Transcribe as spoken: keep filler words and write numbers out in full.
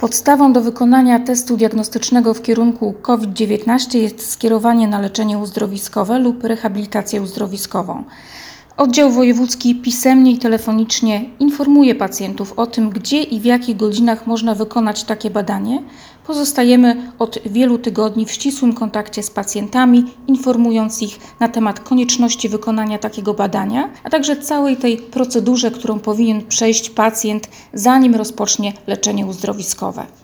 Podstawą do wykonania testu diagnostycznego w kierunku COVID dziewiętnaście jest skierowanie na leczenie uzdrowiskowe lub rehabilitację uzdrowiskową. Oddział wojewódzki pisemnie i telefonicznie informuje pacjentów o tym, gdzie i w jakich godzinach można wykonać takie badanie. Pozostajemy od wielu tygodni w ścisłym kontakcie z pacjentami, informując ich na temat konieczności wykonania takiego badania, a także całej tej procedurze, którą powinien przejść pacjent, zanim rozpocznie leczenie uzdrowiskowe.